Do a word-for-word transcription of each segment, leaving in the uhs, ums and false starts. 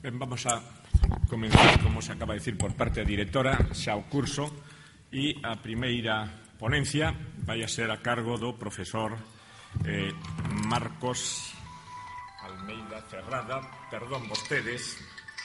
Ben, vamos a comenzar, como se acaba de decir por parte da directora, xa o curso, e a primeira ponencia vai a ser a cargo do profesor eh, Marcos Almeida Cerrada. Perdón vostedes,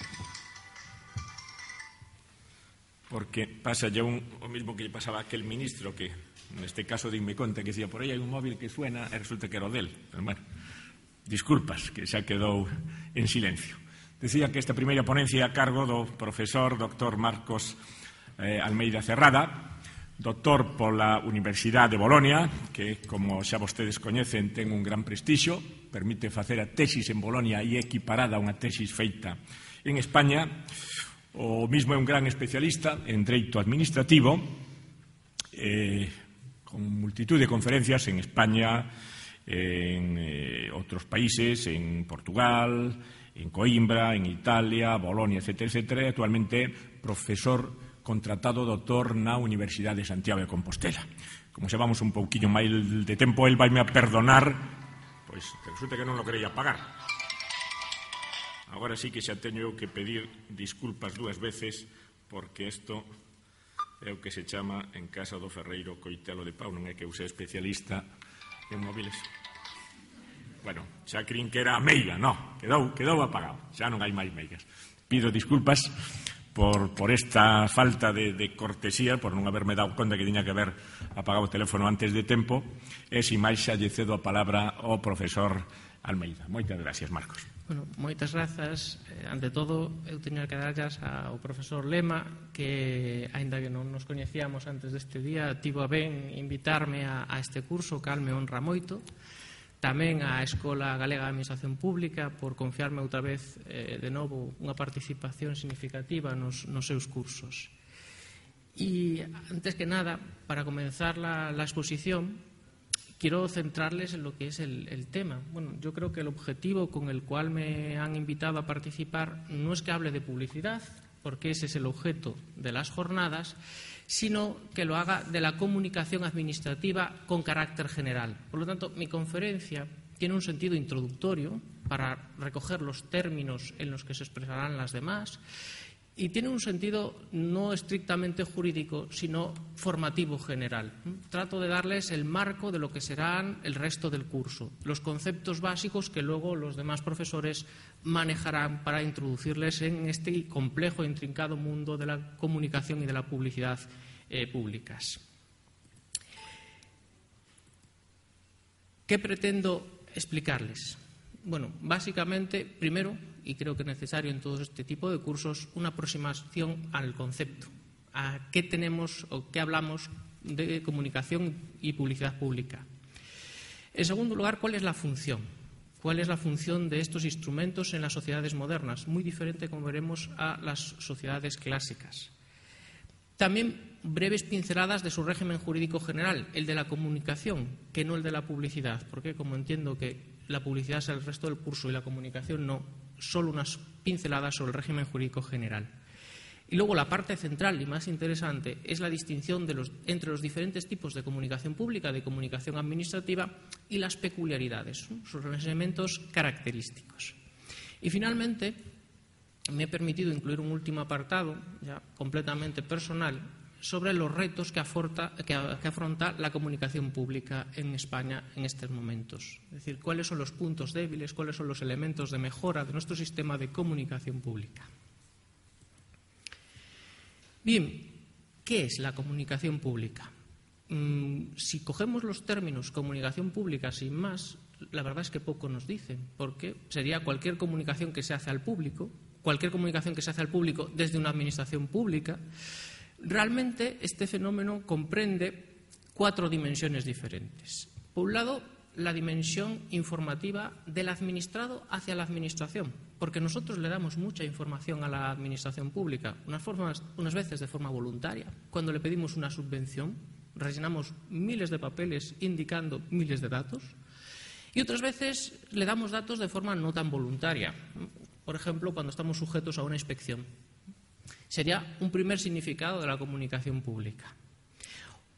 porque pasa ya un, o mismo que lle pasaba a aquel ministro que, neste caso, dime conta que decía, por aí hai un móvil que suena e resulta que era o del. Pero, bueno, disculpas, que xa quedou en silencio. Decía que esta primeira ponencia a cargo do profesor doctor Marcos eh, Almeida Cerrada, doctor pola Universidade de Bolonia, que, como xa vostedes coñecen, ten un gran prestixio, permite facer a tesis en Bolonia e equiparada a unha tesis feita en España. O mismo é un gran especialista en Dereito Administrativo, eh, con multitud de conferencias en España, en eh, outros países, en Portugal, en Coimbra, en Italia, Bolonia, etcétera, etcétera, e actualmente profesor contratado doutor na Universidade de Santiago de Compostela. Como xa vamos un pouquiño máis de tempo, el vaime a perdonar, pois que resulta que non lo quería pagar. Agora sí que xa teño que pedir disculpas dúas veces, porque isto é o que se chama en casa do ferreiro coitelo de pau, non é que eu sea especialista en móviles. Bueno, xa crin que era a meiga, no, quedou, quedou apagado, xa non hai máis meigas. Pido disculpas por, por esta falta de, de cortesía, por non haberme dado conta que tiña que haber apagado o teléfono antes de tempo, e sin máis xa lle cedo a palabra ao profesor Almeida. Moitas gracias, Marcos. Bueno, moitas grazas. Eh, ante todo, eu teño que darllas ao profesor Lema, que, aínda que non nos coñecíamos antes deste día, tivo a ben invitarme a, a este curso, cal me honra moito. Tamén a Escola Galega de Administración Pública por confiarme outra vez eh, de novo unha participación significativa nos, nos seus cursos. E, antes que nada, para comenzar la, la exposición, quiero centrarles en lo que es el, el tema. Bueno, yo creo que el objetivo con el cual me han invitado a participar no es que hable de publicidad, porque ese es el objeto de las jornadas, sino que lo haga de la comunicación administrativa con carácter general. Por lo tanto, mi conferencia tiene un sentido introductorio para recoger los términos en los que se expresarán las demás y tiene un sentido no estrictamente jurídico, sino formativo general. Trato de darles el marco de lo que serán el resto del curso, los conceptos básicos que luego los demás profesores manejarán para introducirles en este complejo e intrincado mundo de la comunicación y de la publicidad eh, públicas. ¿Qué pretendo explicarles? Bueno, básicamente, primero, y creo que es necesario en todo este tipo de cursos, una aproximación al concepto, a qué tenemos o qué hablamos de comunicación y publicidad pública. En segundo lugar, ¿cuál es la función? ¿Cuál es la función de estos instrumentos en las sociedades modernas? Muy diferente, como veremos, a las sociedades clásicas. También breves pinceladas de su régimen jurídico general, el de la comunicación, que no el de la publicidad, porque como entiendo que la publicidad es el resto del curso y la comunicación no, solo unas pinceladas sobre el régimen jurídico general. Y luego la parte central y más interesante es la distinción de los, entre los diferentes tipos de comunicación pública, de comunicación administrativa y las peculiaridades, ¿no? Sus elementos característicos. Y finalmente me he permitido incluir un último apartado, ya completamente personal, sobre los retos que afronta, que, que afronta la comunicación pública en España en estos momentos. Es decir, cuáles son los puntos débiles, cuáles son los elementos de mejora de nuestro sistema de comunicación pública. Bien, ¿qué es la comunicación pública? Mm, si cogemos los términos comunicación pública sin más, la verdad es que poco nos dicen, porque sería cualquier comunicación que se hace al público, cualquier comunicación que se hace al público desde una administración pública. Realmente este fenómeno comprende cuatro dimensiones diferentes. Por un lado, la dimensión informativa del administrado hacia la administración, porque nosotros le damos mucha información a la administración pública, unas, formas, unas veces de forma voluntaria. Cuando le pedimos una subvención, rellenamos miles de papeles indicando miles de datos, y otras veces le damos datos de forma no tan voluntaria. Por ejemplo, cuando estamos sujetos a una inspección. Sería un primer significado de la comunicación pública.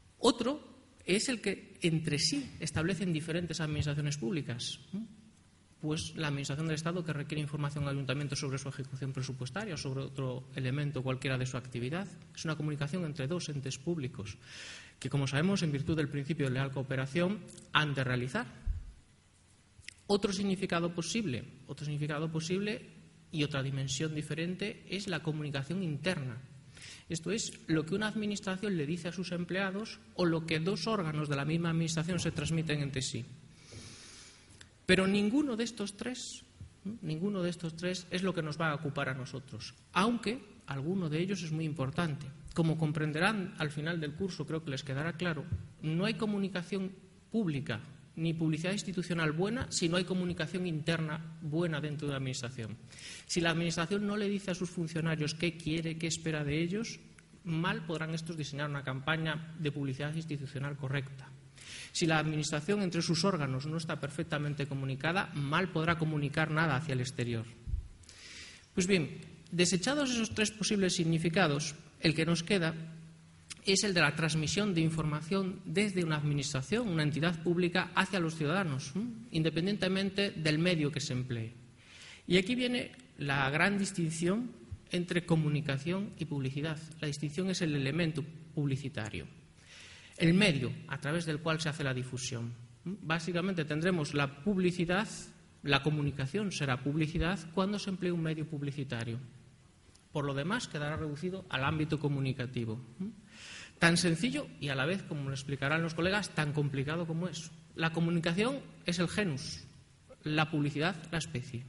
Otro es el que entre sí establecen diferentes administraciones públicas. pues la Administración del Estado que requiere información al Ayuntamiento sobre su ejecución presupuestaria o sobre otro elemento cualquiera de su actividad. Es una comunicación entre dos entes públicos que, como sabemos, en virtud del principio de leal cooperación, han de realizar. Otro significado posible, otro significado posible y otra dimensión diferente es la comunicación interna. Esto es lo que una administración le dice a sus empleados o lo que dos órganos de la misma administración se transmiten entre sí. Pero ninguno de estos tres, ninguno de estos tres es lo que nos va a ocupar a nosotros, aunque alguno de ellos es muy importante. Como comprenderán al final del curso, creo que les quedará claro, no hay comunicación pública ni publicidad institucional buena si no hay comunicación interna buena dentro de la Administración. Si la Administración no le dice a sus funcionarios qué quiere, qué espera de ellos, mal podrán estos diseñar una campaña de publicidad institucional correcta. Si la Administración entre sus órganos no está perfectamente comunicada, mal podrá comunicar nada hacia el exterior. Pues bien, desechados esos tres posibles significados, el que nos queda es el de la transmisión de información desde una administración, una entidad pública, hacia los ciudadanos, independientemente del medio que se emplee. Y aquí viene la gran distinción entre comunicación y publicidad. La distinción es el elemento publicitario, el medio a través del cual se hace la difusión. Básicamente tendremos la publicidad, la comunicación será publicidad cuando se emplee un medio publicitario. Por lo demás, quedará reducido al ámbito comunicativo. Tan sencillo y a la vez, como lo explicarán los colegas, tan complicado como eso. La comunicación es el genus, la publicidad la especie.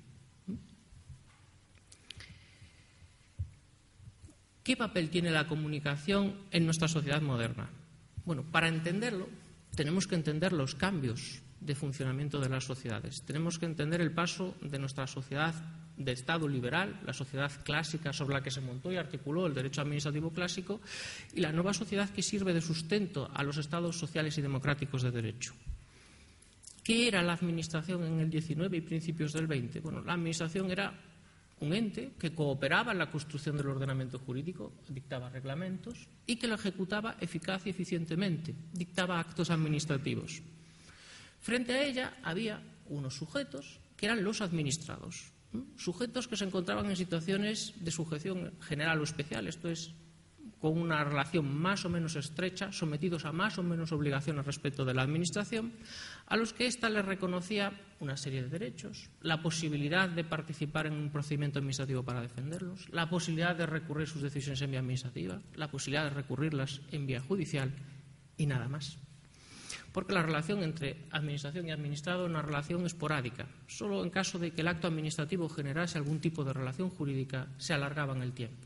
¿Qué papel tiene la comunicación en nuestra sociedad moderna? Bueno, para entenderlo, tenemos que entender los cambios de funcionamiento de las sociedades. Tenemos que entender el paso de nuestra sociedad de Estado liberal, la sociedad clásica sobre la que se montó y articuló el derecho administrativo clásico, y la nueva sociedad que sirve de sustento a los estados sociales y democráticos de derecho. ¿Qué era la Administración en el diecinueve y principios del veinte? Bueno, la Administración era un ente que cooperaba en la construcción del ordenamiento jurídico, dictaba reglamentos y que lo ejecutaba eficaz y eficientemente, dictaba actos administrativos. Frente a ella había unos sujetos que eran los administrados. Sujetos que se encontraban en situaciones de sujeción general o especial, esto es, con una relación más o menos estrecha, sometidos a más o menos obligaciones respecto de la Administración, a los que ésta les reconocía una serie de derechos, la posibilidad de participar en un procedimiento administrativo para defenderlos, la posibilidad de recurrir sus decisiones en vía administrativa, la posibilidad de recurrirlas en vía judicial y nada más. Porque la relación entre administración y administrado es una relación esporádica. Solo en caso de que el acto administrativo generase algún tipo de relación jurídica se alargaba en el tiempo.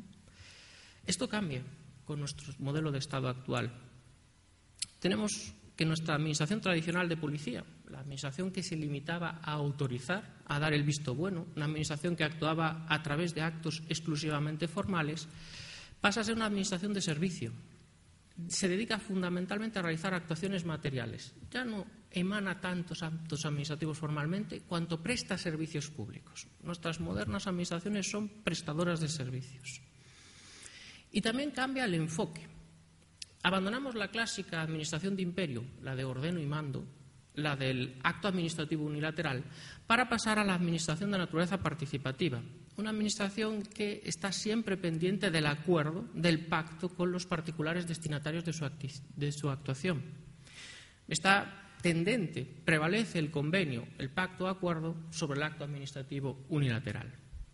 Esto cambia con nuestro modelo de Estado actual. Tenemos que nuestra administración tradicional de policía, la administración que se limitaba a autorizar, a dar el visto bueno, una administración que actuaba a través de actos exclusivamente formales, pasa a ser una administración de servicio. Se dedica fundamentalmente a realizar actuaciones materiales. Ya no emana tantos actos administrativos formalmente cuanto presta servicios públicos. Nuestras modernas administraciones son prestadoras de servicios. Y también cambia el enfoque. Abandonamos la clásica administración de imperio, la de ordeno y mando, la del acto administrativo unilateral, para pasar a la administración de naturaleza participativa. Una administración que está siempre pendiente del acuerdo, del pacto con los particulares destinatarios de su, de su actuación. Está tendente, prevalece el convenio, el pacto o acuerdo sobre el acto administrativo unilateral.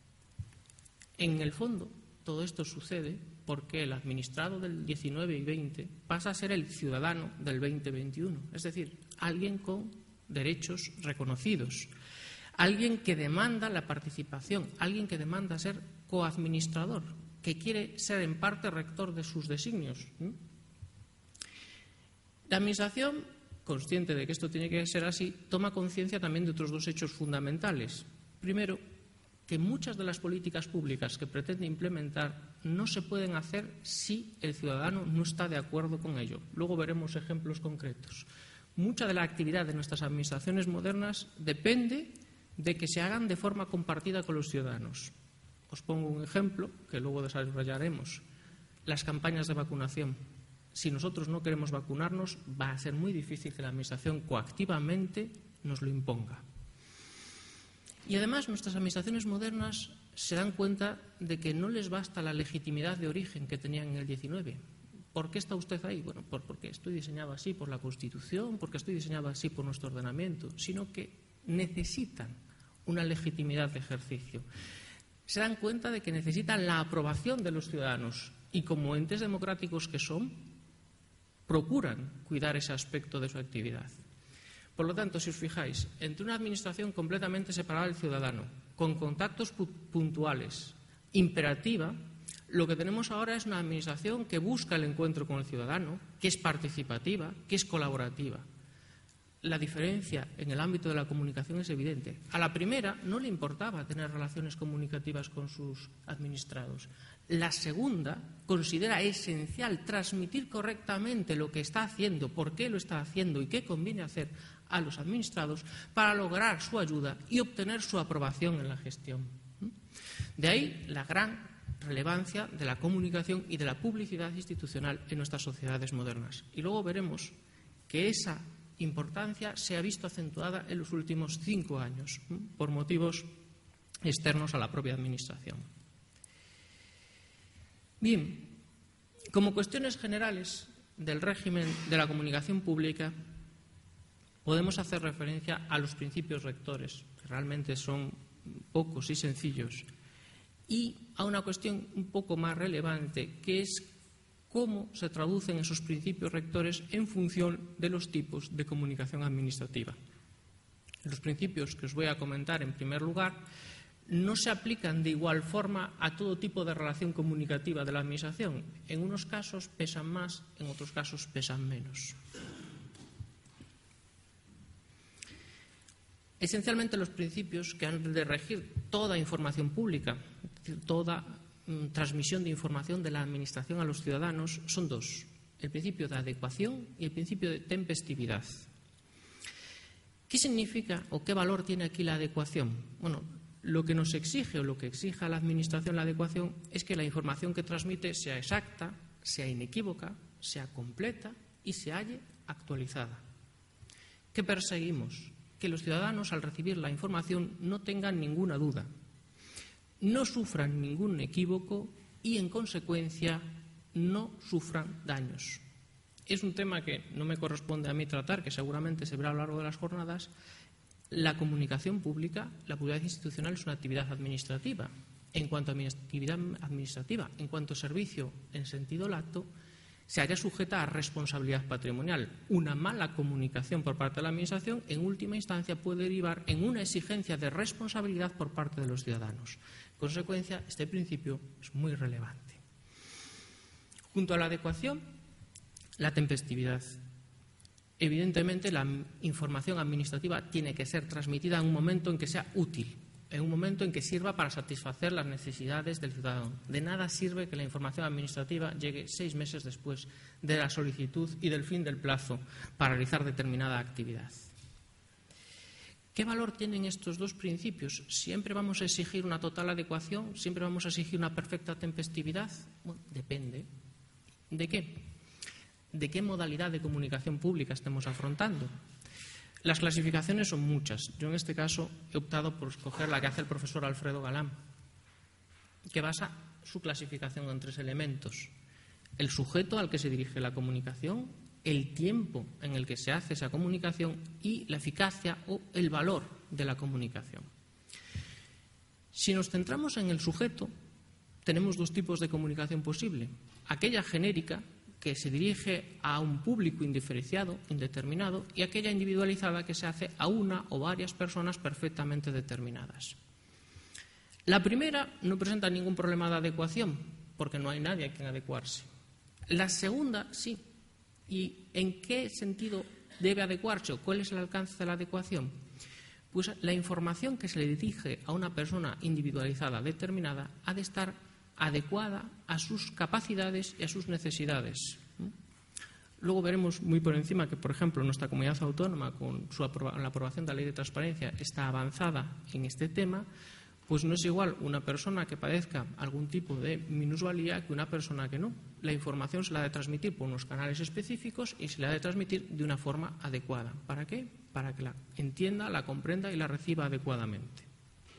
En el fondo, todo esto sucede porque el administrado del diecinueve y veinte pasa a ser el ciudadano del veinte veintiuno, es decir, alguien con derechos reconocidos, alguien que demanda la participación, alguien que demanda ser coadministrador, que quiere ser en parte rector de sus designios. La Administración, consciente de que esto tiene que ser así, toma conciencia también de otros dos hechos fundamentales. Primero, que muchas de las políticas públicas que pretende implementar no se pueden hacer si el ciudadano no está de acuerdo con ello. Luego veremos ejemplos concretos. Mucha de la actividad de nuestras administraciones modernas depende de que se hagan de forma compartida con los ciudadanos. Os pongo un ejemplo que luego desarrollaremos. Las campañas de vacunación. Si nosotros no queremos vacunarnos, va a ser muy difícil que la Administración coactivamente nos lo imponga. Y además nuestras administraciones modernas se dan cuenta de que no les basta la legitimidad de origen que tenían en el diecinueve. ¿Por qué está usted ahí? Bueno, por, porque estoy diseñado así por la Constitución, porque estoy diseñado así por nuestro ordenamiento, sino que necesitan una legitimidad de ejercicio. Se dan cuenta de que necesitan la aprobación de los ciudadanos y, como entes democráticos que son, procuran cuidar ese aspecto de su actividad. Por lo tanto, si os fijáis, entre una administración completamente separada del ciudadano, con contactos puntuales, imperativa, lo que tenemos ahora es una administración que busca el encuentro con el ciudadano, que es participativa, que es colaborativa. La diferencia en el ámbito de la comunicación es evidente. A la primera no le importaba tener relaciones comunicativas con sus administrados. La segunda considera esencial transmitir correctamente lo que está haciendo, por qué lo está haciendo y qué conviene hacer a los administrados para lograr su ayuda y obtener su aprobación en la gestión. De ahí la gran relevancia de la comunicación y de la publicidad institucional en nuestras sociedades modernas. Y luego veremos que esa importancia se ha visto acentuada en los últimos cinco años por motivos externos a la propia Administración. Bien, como cuestiones generales del régimen de la comunicación pública, podemos hacer referencia a los principios rectores, que realmente son pocos y sencillos, y a una cuestión un poco más relevante, que es cómo se traducen esos principios rectores en función de los tipos de comunicación administrativa. Los principios que os voy a comentar en primer lugar no se aplican de igual forma a todo tipo de relación comunicativa de la Administración. En unos casos pesan más, en otros casos pesan menos. Esencialmente los principios que han de regir toda información pública, es decir, toda mm, transmisión de información de la Administración a los ciudadanos, son dos: el principio de adecuación y el principio de tempestividad. ¿Qué significa o qué valor tiene aquí la adecuación? Bueno, lo que nos exige o lo que exige a la Administración la adecuación es que la información que transmite sea exacta, sea inequívoca, sea completa y se halle actualizada. ¿Qué perseguimos? Que los ciudadanos, al recibir la información, no tengan ninguna duda, no sufran ningún equívoco y, en consecuencia, no sufran daños. Es un tema que no me corresponde a mí tratar, que seguramente se verá a lo largo de las jornadas. La comunicación pública, la publicidad institucional, es una actividad administrativa. En cuanto a actividad administrativa, en cuanto a servicio en sentido lato, se halla sujeta a responsabilidad patrimonial. Una mala comunicación por parte de la Administración, en última instancia, puede derivar en una exigencia de responsabilidad por parte de los ciudadanos. En consecuencia, este principio es muy relevante. Junto a la adecuación, la tempestividad. Evidentemente, la información administrativa tiene que ser transmitida en un momento en que sea útil, en un momento en que sirva para satisfacer las necesidades del ciudadano. De nada sirve que la información administrativa llegue seis meses después de la solicitud y del fin del plazo para realizar determinada actividad. ¿Qué valor tienen estos dos principios? ¿Siempre vamos a exigir una total adecuación? ¿Siempre vamos a exigir una perfecta tempestividad? Bueno, depende. ¿De qué? ¿De qué modalidad de comunicación pública estemos afrontando? Las clasificaciones son muchas. Yo en este caso he optado por escoger la que hace el profesor Alfredo Galán, que basa su clasificación en tres elementos: el sujeto al que se dirige la comunicación, el tiempo en el que se hace esa comunicación y la eficacia o el valor de la comunicación. Si nos centramos en el sujeto, tenemos dos tipos de comunicación posible: aquella genérica, que se dirige a un público indiferenciado, indeterminado, y aquella individualizada que se hace a una o varias personas perfectamente determinadas. La primera no presenta ningún problema de adecuación, porque no hay nadie a quien adecuarse. La segunda, sí. ¿Y en qué sentido debe adecuarse o cuál es el alcance de la adecuación? Pues la información que se le dirige a una persona individualizada determinada ha de estar adecuada a sus capacidades y a sus necesidades. Luego veremos muy por encima que, por ejemplo, nuestra comunidad autónoma, con su aproba- la aprobación de la Ley de Transparencia, está avanzada en este tema. Pues no es igual una persona que padezca algún tipo de minusvalía que una persona que no. La información se la ha de transmitir por unos canales específicos y se la ha de transmitir de una forma adecuada. ¿Para qué? Para que la entienda, la comprenda y la reciba adecuadamente.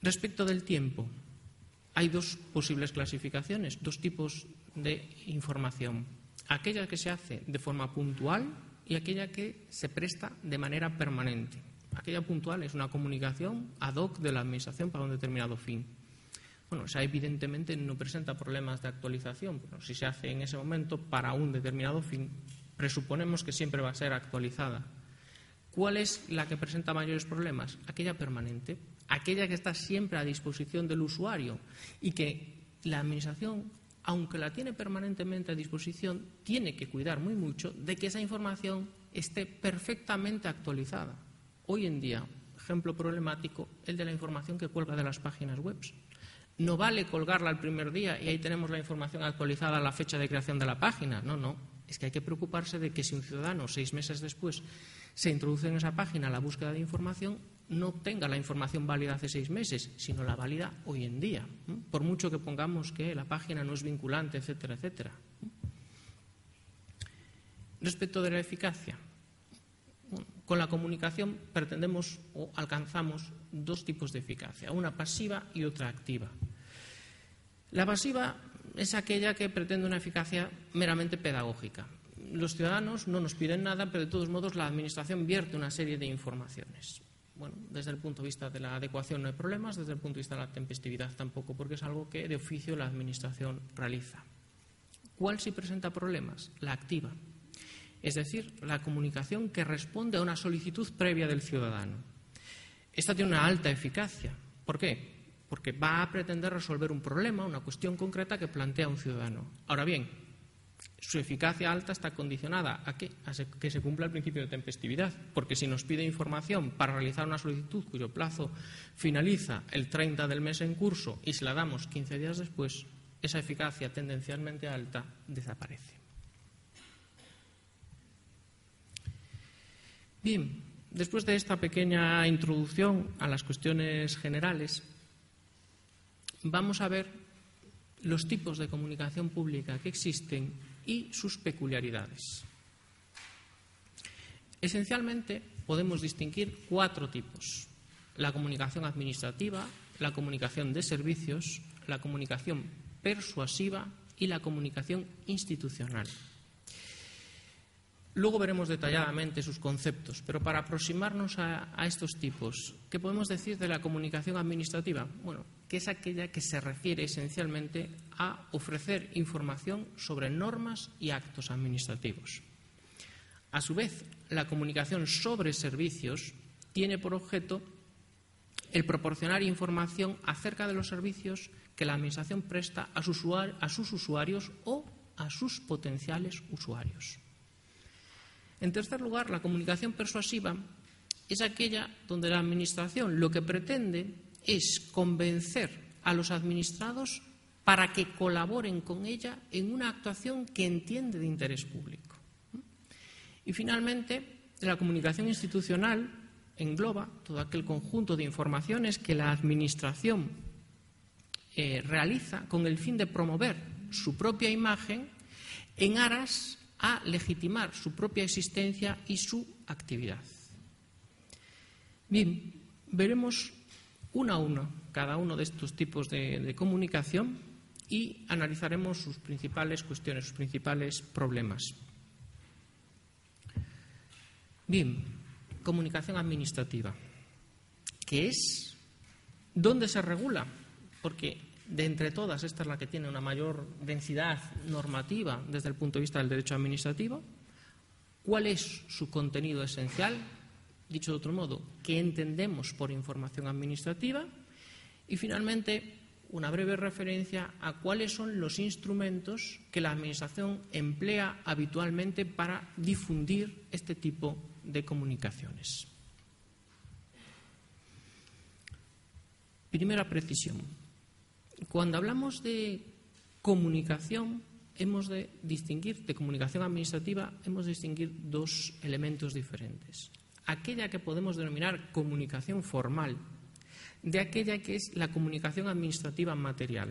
Respecto del tiempo, hay dos posibles clasificaciones, dos tipos de información. Aquella que se hace de forma puntual y aquella que se presta de manera permanente. Aquella puntual es una comunicación ad hoc de la Administración para un determinado fin. Bueno, esa evidentemente no presenta problemas de actualización, pero si se hace en ese momento para un determinado fin, presuponemos que siempre va a ser actualizada. ¿Cuál es la que presenta mayores problemas? Aquella permanente, aquella que está siempre a disposición del usuario y que la Administración, aunque la tiene permanentemente a disposición, tiene que cuidar muy mucho de que esa información esté perfectamente actualizada. Hoy en día, ejemplo problemático, el de la información que cuelga de las páginas web. No vale colgarla el primer día y ahí tenemos la información actualizada a la fecha de creación de la página. No, no. Es que hay que preocuparse de que si un ciudadano seis meses después se introduce en esa página la búsqueda de información, no tenga la información válida hace seis meses, sino la válida hoy en día. Por mucho que pongamos que la página no es vinculante, etcétera, etcétera. Respecto de la eficacia, con la comunicación pretendemos o alcanzamos dos tipos de eficacia, una pasiva y otra activa. La pasiva es aquella que pretende una eficacia meramente pedagógica. Los ciudadanos no nos piden nada, pero de todos modos la Administración vierte una serie de informaciones. Bueno, desde el punto de vista de la adecuación no hay problemas, desde el punto de vista de la tempestividad tampoco, porque es algo que de oficio la Administración realiza. ¿Cuál sí presenta problemas? La activa. Es decir, la comunicación que responde a una solicitud previa del ciudadano. Esta tiene una alta eficacia. ¿Por qué? Porque va a pretender resolver un problema, una cuestión concreta que plantea un ciudadano. Ahora bien, su eficacia alta está condicionada ¿a qué? A que se cumpla el principio de tempestividad. Porque si nos pide información para realizar una solicitud cuyo plazo finaliza el treinta del mes en curso y se la damos quince días después, esa eficacia tendencialmente alta desaparece. Bien, después de esta pequeña introducción a las cuestiones generales, vamos a ver los tipos de comunicación pública que existen y sus peculiaridades. Esencialmente podemos distinguir cuatro tipos: la comunicación administrativa, la comunicación de servicios, la comunicación persuasiva y la comunicación institucional. Luego veremos detalladamente sus conceptos, pero para aproximarnos a, a estos tipos, ¿qué podemos decir de la comunicación administrativa? Bueno, que es aquella que se refiere esencialmente a ofrecer información sobre normas y actos administrativos. A su vez, la comunicación sobre servicios tiene por objeto el proporcionar información acerca de los servicios que la Administración presta a sus, a sus usuarios o a sus potenciales usuarios. En tercer lugar, la comunicación persuasiva es aquella donde la Administración lo que pretende es convencer a los administrados para que colaboren con ella en una actuación que entiende de interés público. Y finalmente, la comunicación institucional engloba todo aquel conjunto de informaciones que la Administración eh, realiza con el fin de promover su propia imagen en aras a legitimar su propia existencia y su actividad. Bien, veremos uno a uno cada uno de estos tipos de, de comunicación y analizaremos sus principales cuestiones, sus principales problemas. Bien, comunicación administrativa. ¿Qué es? ¿Dónde se regula? Porque de entre todas, esta es la que tiene una mayor densidad normativa desde el punto de vista del derecho administrativo. ¿Cuál es su contenido esencial? Dicho de otro modo, ¿qué entendemos por información administrativa? Y finalmente, una breve referencia a cuáles son los instrumentos que la Administración emplea habitualmente para difundir este tipo de comunicaciones. Primera precisión. Cuando hablamos de comunicación, hemos de distinguir, de comunicación administrativa, hemos de distinguir dos elementos diferentes. Aquella que podemos denominar comunicación formal, de aquella que es la comunicación administrativa material.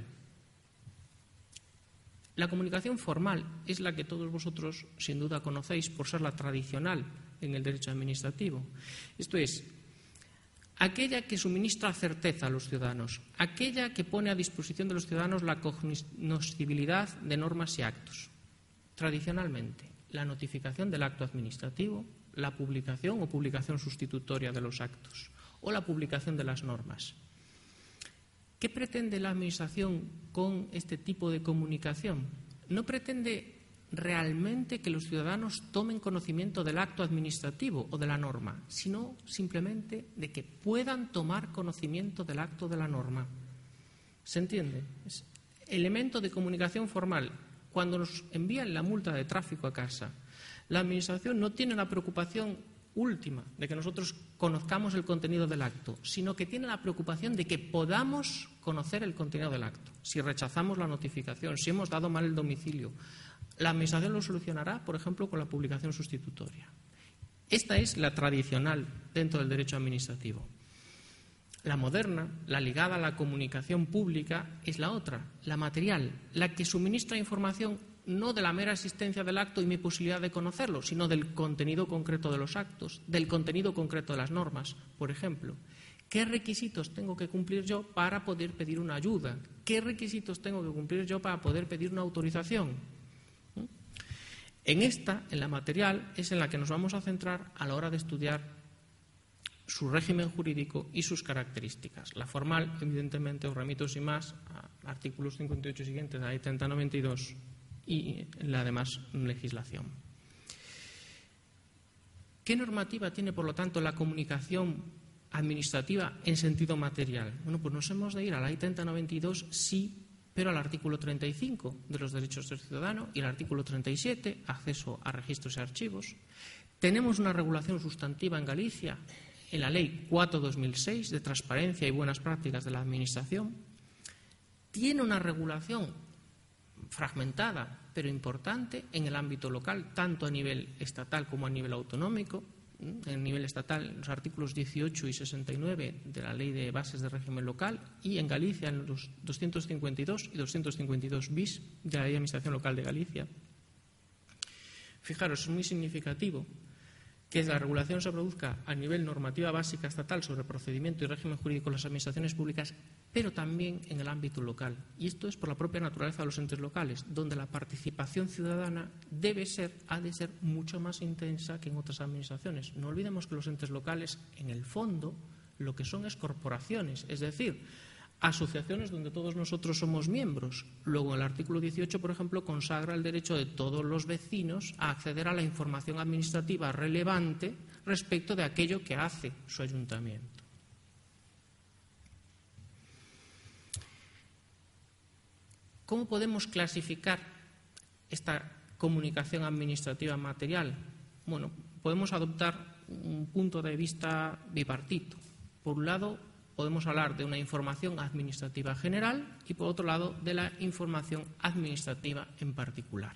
La comunicación formal es la que todos vosotros, sin duda, conocéis por ser la tradicional en el derecho administrativo. Esto es, aquella que suministra certeza a los ciudadanos, aquella que pone a disposición de los ciudadanos la cognoscibilidad de normas y actos. Tradicionalmente, la notificación del acto administrativo, la publicación o publicación sustitutoria de los actos o la publicación de las normas. ¿Qué pretende la Administración con este tipo de comunicación? No pretende realmente que los ciudadanos tomen conocimiento del acto administrativo o de la norma, sino simplemente de que puedan tomar conocimiento del acto de la norma. ¿Se entiende? Es elemento de comunicación formal. Cuando nos envían la multa de tráfico a casa, la Administración no tiene la preocupación última de que nosotros conozcamos el contenido del acto, sino que tiene la preocupación de que podamos conocer el contenido del acto. Si rechazamos la notificación, si hemos dado mal el domicilio, la Administración lo solucionará, por ejemplo, con la publicación sustitutoria. Esta es la tradicional dentro del derecho administrativo. La moderna, la ligada a la comunicación pública, es la otra, la material, la que suministra información no de la mera existencia del acto y mi posibilidad de conocerlo, sino del contenido concreto de los actos, del contenido concreto de las normas. Por ejemplo, ¿qué requisitos tengo que cumplir yo para poder pedir una ayuda? ¿Qué requisitos tengo que cumplir yo para poder pedir una autorización? En esta, en la material, es en la que nos vamos a centrar a la hora de estudiar su régimen jurídico y sus características. La formal, evidentemente, os remito sin más a artículos cincuenta y ocho siguientes de la Ley treinta noventa y dos y la demás legislación. ¿Qué normativa tiene, por lo tanto, la comunicación administrativa en sentido material? Bueno, pues nos hemos de ir a la Ley treinta noventa y dos, sí, pero al artículo treinta y cinco de los derechos del ciudadano y al artículo treinta y siete, acceso a registros y archivos. Tenemos una regulación sustantiva en Galicia en la Ley cuatro barra dos mil seis de transparencia y buenas prácticas de la Administración. Tiene una regulación fragmentada, pero importante en el ámbito local, tanto a nivel estatal como a nivel autonómico. En nivel estatal, los artículos dieciocho y sesenta y nueve de la Ley de Bases de Régimen Local, y en Galicia en los doscientos cincuenta y dos y doscientos cincuenta y dos bis de la Ley de Administración Local de Galicia. Fijaros, es muy significativo que la regulación se produzca a nivel normativa básica estatal sobre procedimiento y régimen jurídico de las administraciones públicas, pero también en el ámbito local. Y esto es por la propia naturaleza de los entes locales, donde la participación ciudadana debe ser, ha de ser mucho más intensa que en otras administraciones. No olvidemos que los entes locales, en el fondo, lo que son es corporaciones, es decir, asociaciones donde todos nosotros somos miembros. Luego, el artículo dieciocho, por ejemplo, consagra el derecho de todos los vecinos a acceder a la información administrativa relevante respecto de aquello que hace su ayuntamiento. ¿Cómo podemos clasificar esta comunicación administrativa material? Bueno, podemos adoptar un punto de vista bipartito. Por un lado, podemos hablar de una información administrativa general y, por otro lado, de la información administrativa en particular.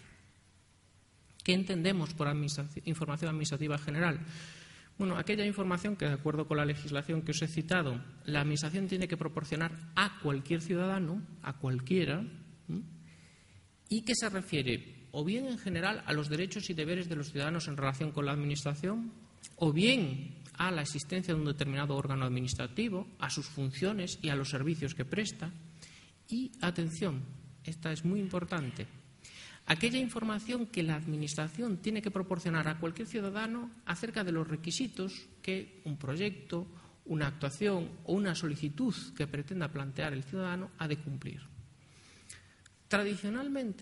¿Qué entendemos por administración, información administrativa general? Bueno, aquella información que, de acuerdo con la legislación que os he citado, la Administración tiene que proporcionar a cualquier ciudadano, a cualquiera, ¿sí?, y que se refiere o bien en general a los derechos y deberes de los ciudadanos en relación con la Administración, o bien a la existencia de un determinado órgano administrativo, a sus funciones y a los servicios que presta. Y, atención, esta es muy importante, aquella información que la Administración tiene que proporcionar a cualquier ciudadano acerca de los requisitos que un proyecto, una actuación o una solicitud que pretenda plantear el ciudadano ha de cumplir. Tradicionalmente,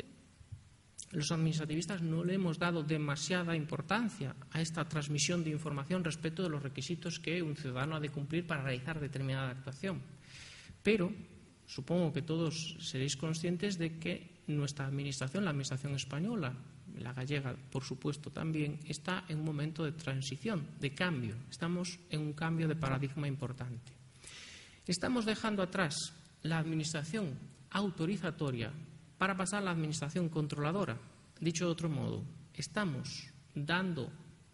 los administrativistas no le hemos dado demasiada importancia a esta transmisión de información respecto de los requisitos que un ciudadano ha de cumplir para realizar determinada actuación. Pero supongo que todos seréis conscientes de que nuestra Administración, la Administración española, la gallega, por supuesto, también está en un momento de transición, de cambio. Estamos en un cambio de paradigma importante. Estamos dejando atrás la Administración autorizatoria para pasar a la Administración controladora. Dicho de otro modo, estamos dando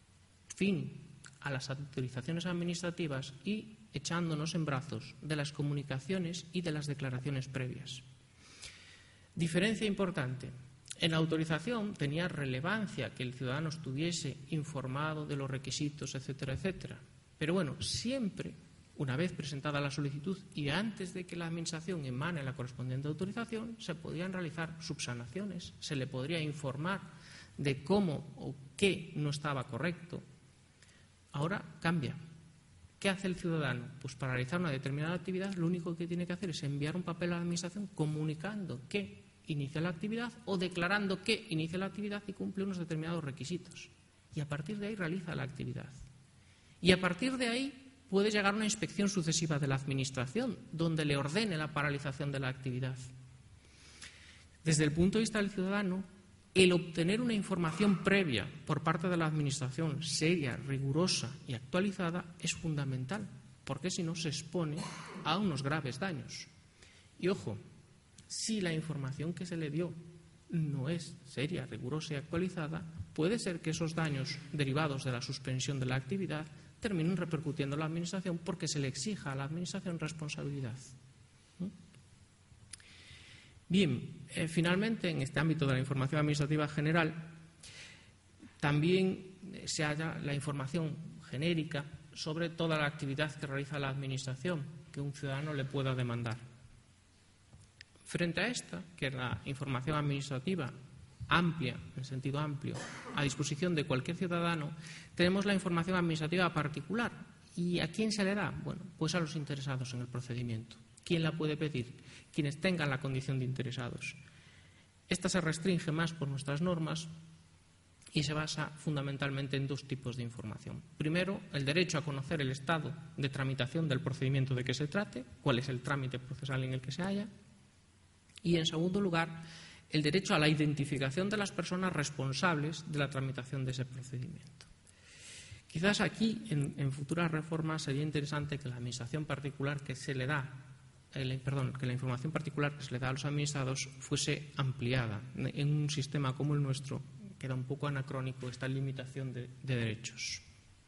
fin a las autorizaciones administrativas y echándonos en brazos de las comunicaciones y de las declaraciones previas. Diferencia importante. En la autorización tenía relevancia que el ciudadano estuviese informado de los requisitos, etcétera, etcétera. Pero bueno, siempre Una vez presentada la solicitud y antes de que la Administración emane la correspondiente autorización, se podrían realizar subsanaciones, se le podría informar de cómo o qué no estaba correcto. Ahora cambia. ¿Qué hace el ciudadano? Pues para realizar una determinada actividad lo único que tiene que hacer es enviar un papel a la Administración comunicando que inicia la actividad o declarando que inicia la actividad y cumple unos determinados requisitos. Y a partir de ahí realiza la actividad. Y a partir de ahí puede llegar una inspección sucesiva de la Administración, donde le ordene la paralización de la actividad. Desde el punto de vista del ciudadano, el obtener una información previa por parte de la Administración, seria, rigurosa y actualizada, es fundamental, porque si no se expone a unos graves daños. Y ojo, si la información que se le dio no es seria, rigurosa y actualizada, puede ser que esos daños derivados de la suspensión de la actividad terminen repercutiendo en la Administración porque se le exija a la Administración responsabilidad. ¿Mm? Bien, eh, finalmente, en este ámbito de la información administrativa general, también eh, se halla la información genérica sobre toda la actividad que realiza la Administración que un ciudadano le pueda demandar. Frente a esta, que es la información administrativa amplia, en sentido amplio, a disposición de cualquier ciudadano, tenemos la información administrativa particular. ¿Y a quién se le da? Bueno, pues a los interesados en el procedimiento. ¿Quién la puede pedir? Quienes tengan la condición de interesados. Esta se restringe más por nuestras normas y se basa fundamentalmente en dos tipos de información. Primero, el derecho a conocer el estado de tramitación del procedimiento de que se trate, cuál es el trámite procesal en el que se halla. Y, en segundo lugar, el derecho a la identificación de las personas responsables de la tramitación de ese procedimiento. Quizás aquí, en, en futuras reformas, sería interesante que la administración particular que se le da, eh, perdón, que la información particular que se le da a los administrados fuese ampliada. En un sistema como el nuestro queda un poco anacrónico esta limitación de, de derechos.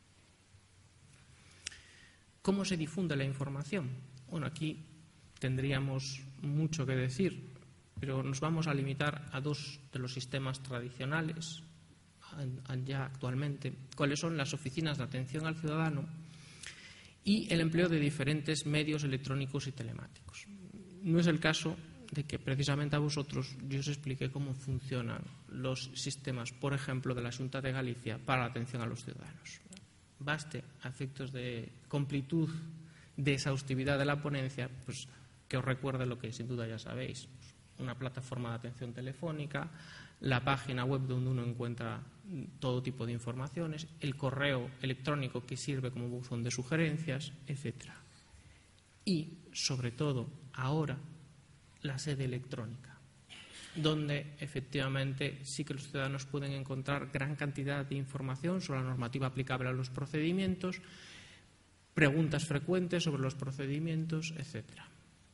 ¿Cómo se difunde la información? Bueno, aquí tendríamos mucho que decir, pero nos vamos a limitar a dos de los sistemas tradicionales ya actualmente, cuáles son las oficinas de atención al ciudadano y el empleo de diferentes medios electrónicos y telemáticos. No es el caso de que precisamente a vosotros yo os explique cómo funcionan los sistemas, por ejemplo, de la Xunta de Galicia para la atención a los ciudadanos. Baste, a efectos de completud, de exhaustividad de la ponencia, pues que os recuerde lo que sin duda ya sabéis. Una plataforma de atención telefónica, la página web donde uno encuentra todo tipo de informaciones, el correo electrónico que sirve como buzón de sugerencias, etcétera. Y, sobre todo, ahora, la sede electrónica, donde efectivamente sí que los ciudadanos pueden encontrar gran cantidad de información sobre la normativa aplicable a los procedimientos, preguntas frecuentes sobre los procedimientos, etcétera.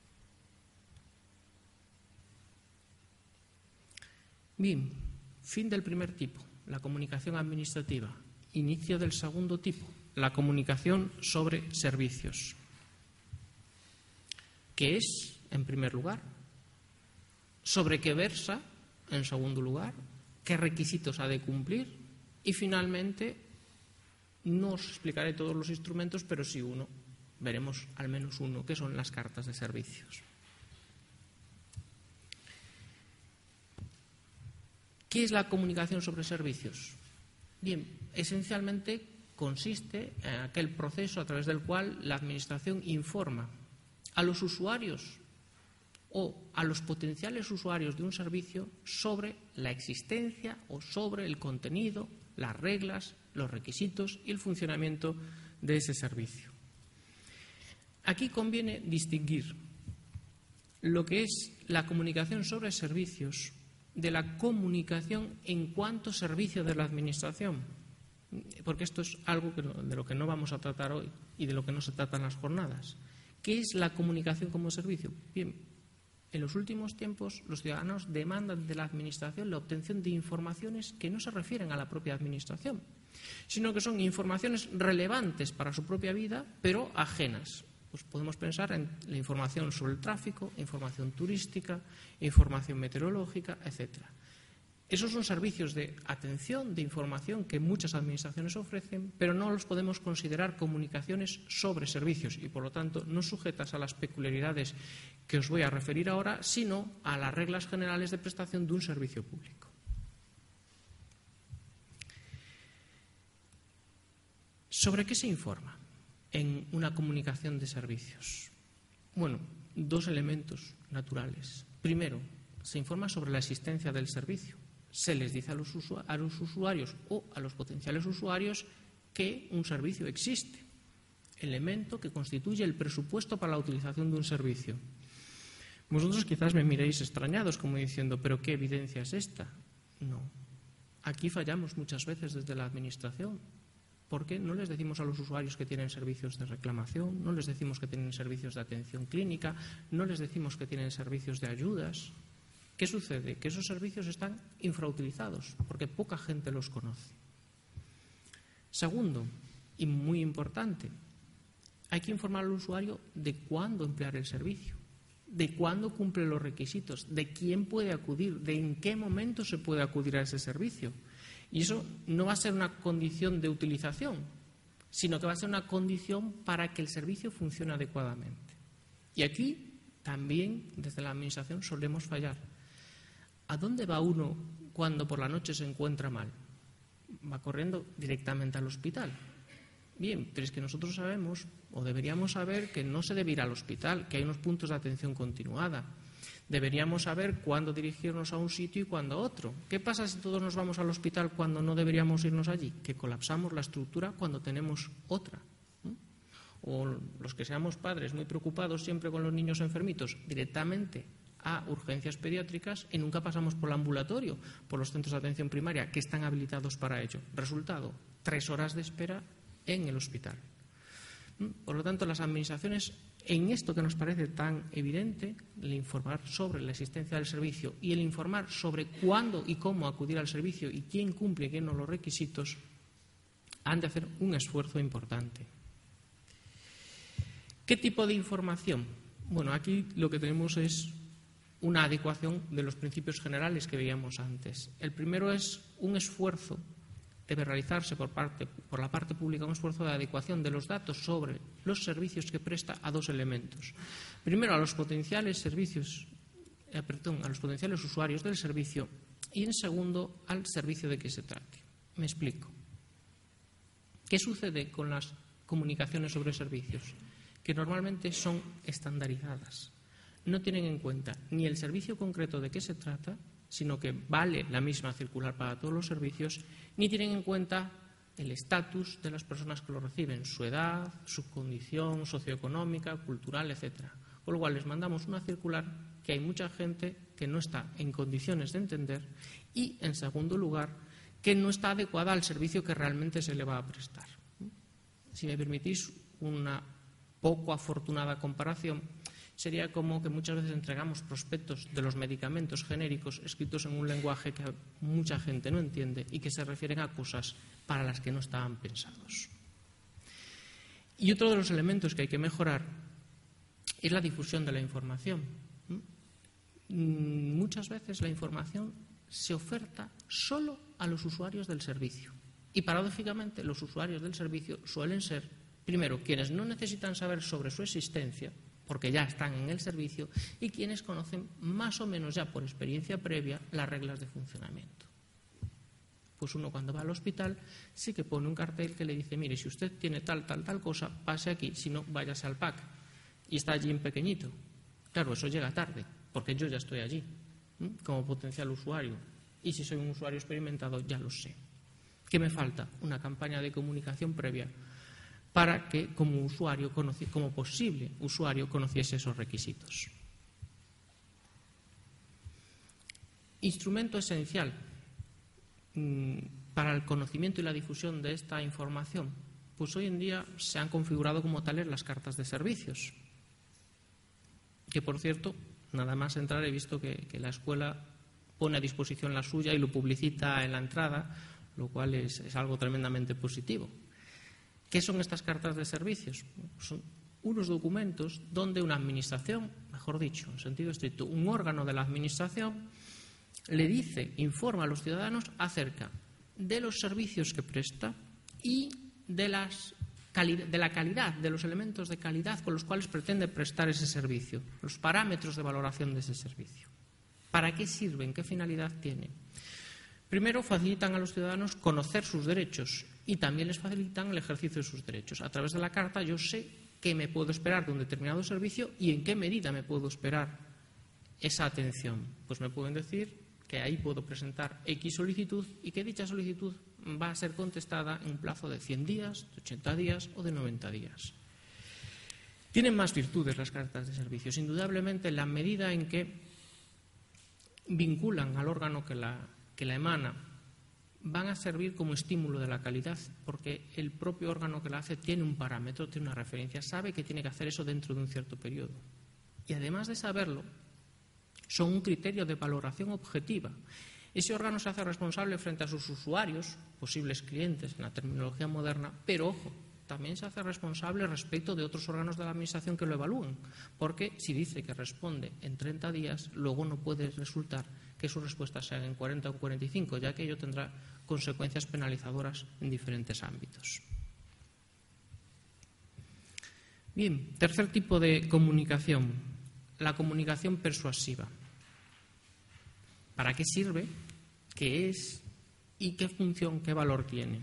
Bien, fin del primer tipo, la comunicación administrativa. Inicio del segundo tipo, la comunicación sobre servicios. ¿Qué es, en primer lugar? ¿Sobre qué versa, en segundo lugar? ¿Qué requisitos ha de cumplir? Y, finalmente, no os explicaré todos los instrumentos, pero sí uno. Veremos al menos uno, que son las cartas de servicios. ¿Qué es la comunicación sobre servicios? Bien, esencialmente consiste en aquel proceso a través del cual la Administración informa a los usuarios o a los potenciales usuarios de un servicio sobre la existencia o sobre el contenido, las reglas, los requisitos y el funcionamiento de ese servicio. Aquí conviene distinguir lo que es la comunicación sobre servicios de la comunicación en cuanto servicio de la Administración, porque esto es algo que, de lo que no vamos a tratar hoy y de lo que no se trata en las jornadas. ¿Qué es la comunicación como servicio? Bien, en los últimos tiempos los ciudadanos demandan de la Administración la obtención de informaciones que no se refieren a la propia Administración, sino que son informaciones relevantes para su propia vida, pero ajenas. Pues podemos pensar en la información sobre el tráfico, información turística, información meteorológica, etcétera. Esos son servicios de atención, de información que muchas administraciones ofrecen, pero no los podemos considerar comunicaciones sobre servicios y, por lo tanto, no sujetas a las peculiaridades que os voy a referir ahora, sino a las reglas generales de prestación de un servicio público. ¿Sobre qué se informa en una comunicación de servicios? Bueno, dos elementos naturales. Primero, se informa sobre la existencia del servicio. Se les dice a los, a los usuarios o a los potenciales usuarios que un servicio existe, elemento que constituye el presupuesto para la utilización de un servicio. Vosotros quizás me miréis extrañados como diciendo, ¿pero qué evidencia es esta? No. Aquí fallamos muchas veces desde la Administración, porque no les decimos a los usuarios que tienen servicios de reclamación, no les decimos que tienen servicios de atención clínica, no les decimos que tienen servicios de ayudas. ¿Qué sucede? Que esos servicios están infrautilizados porque poca gente los conoce. Segundo, y muy importante, hay que informar al usuario de cuándo emplear el servicio, de cuándo cumple los requisitos, de quién puede acudir, de en qué momento se puede acudir a ese servicio. Y eso no va a ser una condición de utilización, sino que va a ser una condición para que el servicio funcione adecuadamente. Y aquí también desde la Administración solemos fallar. ¿A dónde va uno cuando por la noche se encuentra mal? Va corriendo directamente al hospital. Bien, pero es que nosotros sabemos, o deberíamos saber, que no se debe ir al hospital, que hay unos puntos de atención continuada. Deberíamos saber cuándo dirigirnos a un sitio y cuándo a otro. ¿Qué pasa si todos nos vamos al hospital cuando no deberíamos irnos allí? Que colapsamos la estructura cuando tenemos otra. ¿Mm? O los que seamos padres muy preocupados siempre con los niños enfermitos, directamente a urgencias pediátricas y nunca pasamos por el ambulatorio, por los centros de atención primaria que están habilitados para ello. Resultado, tres horas de espera en el hospital. Por lo tanto, las administraciones, en esto que nos parece tan evidente, el informar sobre la existencia del servicio y el informar sobre cuándo y cómo acudir al servicio y quién cumple y quién no los requisitos, han de hacer un esfuerzo importante. ¿Qué tipo de información? Bueno, aquí lo que tenemos es una adecuación de los principios generales que veíamos antes. El primero es un esfuerzo, debe realizarse por, parte, por la parte pública, un esfuerzo de adecuación de los datos sobre los servicios que presta a dos elementos. Primero, a los potenciales servicios, eh, perdón, a los potenciales usuarios del servicio y, en segundo, al servicio de que se trate. Me explico. ¿Qué sucede con las comunicaciones sobre servicios? Que normalmente son estandarizadas. No tienen en cuenta ni el servicio concreto de qué se trata, sino que vale la misma circular para todos los servicios, ni tienen en cuenta el estatus de las personas que lo reciben, su edad, su condición socioeconómica, cultural, etcétera. Con lo cual les mandamos una circular que hay mucha gente que no está en condiciones de entender y, en segundo lugar, que no está adecuada al servicio que realmente se le va a prestar. Si me permitís una poco afortunada comparación, sería como que muchas veces entregamos prospectos de los medicamentos genéricos escritos en un lenguaje que mucha gente no entiende y que se refieren a cosas para las que no estaban pensados. Y otro de los elementos que hay que mejorar es la difusión de la información. Muchas veces la información se oferta solo a los usuarios del servicio. Y paradójicamente los usuarios del servicio suelen ser, primero, quienes no necesitan saber sobre su existencia, porque ya están en el servicio, y quienes conocen más o menos ya por experiencia previa las reglas de funcionamiento. Pues uno cuando va al hospital sí que pone un cartel que le dice, mire, si usted tiene tal, tal, tal cosa, pase aquí, si no, váyase al P A C. Y está allí en pequeñito. Claro, eso llega tarde, porque yo ya estoy allí, ¿eh? como potencial usuario. Y si soy un usuario experimentado, ya lo sé. ¿Qué me falta? Una campaña de comunicación previa para que como usuario, como posible usuario, conociese esos requisitos. Instrumento esencial mmm, para el conocimiento y la difusión de esta información, pues hoy en día se han configurado como tales las cartas de servicios, que por cierto, nada más entrar he visto que, que la escuela pone a disposición la suya y lo publicita en la entrada, lo cual es, es algo tremendamente positivo. ¿Qué son estas cartas de servicios? Son unos documentos donde una administración, mejor dicho, en sentido estricto, un órgano de la administración le dice, informa a los ciudadanos acerca de los servicios que presta y de, las, de la calidad, de los elementos de calidad con los cuales pretende prestar ese servicio, los parámetros de valoración de ese servicio. ¿Para qué sirven? ¿Qué finalidad tienen? Primero, facilitan a los ciudadanos conocer sus derechos y también les facilitan el ejercicio de sus derechos. A través de la carta yo sé qué me puedo esperar de un determinado servicio y en qué medida me puedo esperar esa atención. Pues me pueden decir que ahí puedo presentar X solicitud y que dicha solicitud va a ser contestada en un plazo de cien días, de ochenta días o de noventa días. Tienen más virtudes las cartas de servicios, indudablemente en la medida en que vinculan al órgano que la, que la emana, van a servir como estímulo de la calidad, porque el propio órgano que la hace tiene un parámetro, tiene una referencia, sabe que tiene que hacer eso dentro de un cierto periodo. Y además de saberlo, son un criterio de valoración objetiva. Ese órgano se hace responsable frente a sus usuarios, posibles clientes en la terminología moderna, pero ojo, también se hace responsable respecto de otros órganos de la Administración que lo evalúen, porque si dice que responde en treinta días, luego no puede resultar que su respuesta sea en cuarenta o cuarenta y cinco, ya que ello tendrá consecuencias penalizadoras en diferentes ámbitos. Bien, tercer tipo de comunicación, la comunicación persuasiva. ¿Para qué sirve? ¿Qué es? ¿Y qué función, qué valor tiene?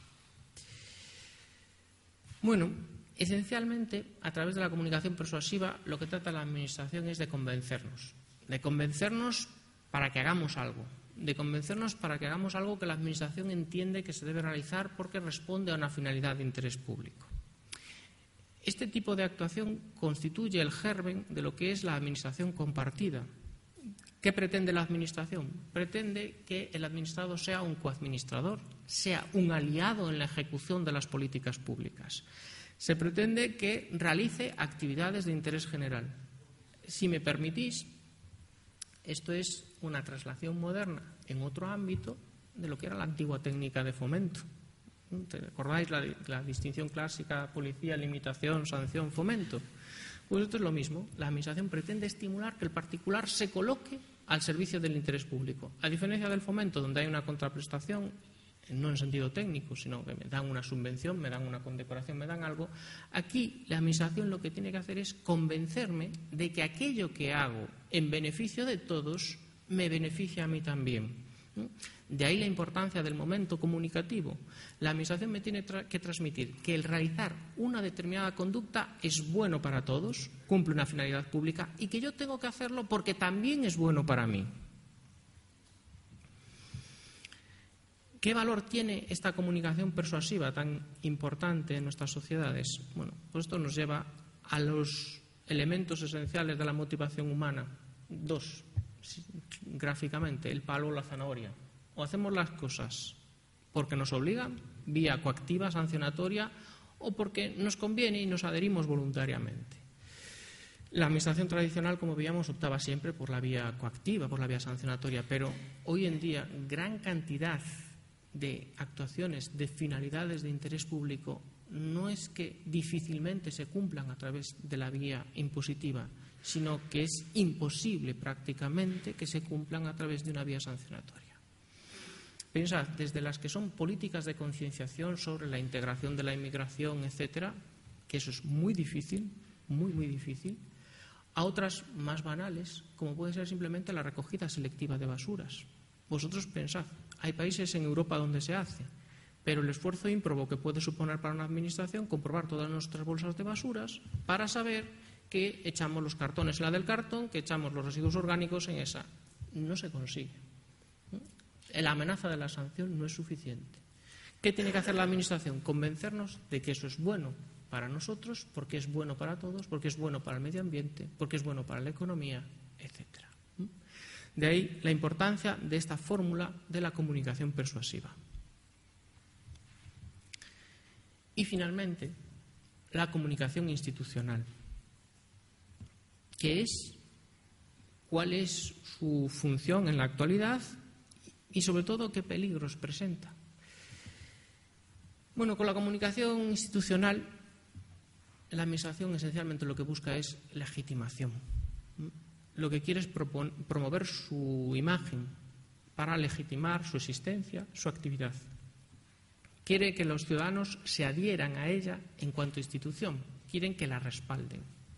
Bueno, esencialmente, a través de la comunicación persuasiva, lo que trata la Administración es de convencernos. De convencernos para que hagamos algo. De convencernos para que hagamos algo que la Administración entiende que se debe realizar porque responde a una finalidad de interés público. Este tipo de actuación constituye el germen de lo que es la Administración compartida. ¿Qué pretende la Administración? Pretende que el administrado sea un coadministrador, sea un aliado en la ejecución de las políticas públicas. Se pretende que realice actividades de interés general. Si me permitís, esto es una traslación moderna en otro ámbito de lo que era la antigua técnica de fomento. ¿Te acordáis la, la distinción clásica policía, limitación, sanción, fomento? Pues esto es lo mismo. La Administración pretende estimular que el particular se coloque al servicio del interés público. A diferencia del fomento, donde hay una contraprestación, no en sentido técnico, sino que me dan una subvención, me dan una condecoración, me dan algo, aquí la Administración lo que tiene que hacer es convencerme de que aquello que hago en beneficio de todos me beneficia a mí también. De ahí la importancia del momento comunicativo. La Administración me tiene que transmitir que el realizar una determinada conducta es bueno para todos, cumple una finalidad pública y que yo tengo que hacerlo porque también es bueno para mí. ¿Qué valor tiene esta comunicación persuasiva tan importante en nuestras sociedades? Bueno, pues esto nos lleva a los elementos esenciales de la motivación humana. Dos, gráficamente, el palo o la zanahoria. O hacemos las cosas porque nos obligan, vía coactiva, sancionatoria, o porque nos conviene y nos adherimos voluntariamente. La Administración tradicional, como veíamos, optaba siempre por la vía coactiva, por la vía sancionatoria, pero hoy en día gran cantidad de actuaciones, de finalidades de interés público, no es que difícilmente se cumplan a través de la vía impositiva, sino que es imposible prácticamente que se cumplan a través de una vía sancionatoria. Pensad, desde las que son políticas de concienciación sobre la integración de la inmigración, etcétera, que eso es muy difícil, muy, muy difícil, a otras más banales, como puede ser simplemente la recogida selectiva de basuras. Vosotros pensad, hay países en Europa donde se hace, pero el esfuerzo ímprobo que puede suponer para una administración comprobar todas nuestras bolsas de basuras para saber que echamos los cartones en la del cartón, que echamos los residuos orgánicos en esa. No se consigue. La amenaza de la sanción no es suficiente. ¿Qué tiene que hacer la Administración? Convencernos de que eso es bueno para nosotros, porque es bueno para todos, porque es bueno para el medio ambiente, porque es bueno para la economía, etcétera. De ahí la importancia de esta fórmula de la comunicación persuasiva. Y finalmente, la comunicación institucional. ¿Qué es? ¿Cuál es su función en la actualidad? Y sobre todo, ¿qué peligros presenta? Bueno, con la comunicación institucional, la Administración esencialmente lo que busca es legitimación. Lo que quiere es promover su imagen, para legitimar su existencia, su actividad. Quiere que los ciudadanos se adhieran a ella en cuanto a institución, quieren que la respalden.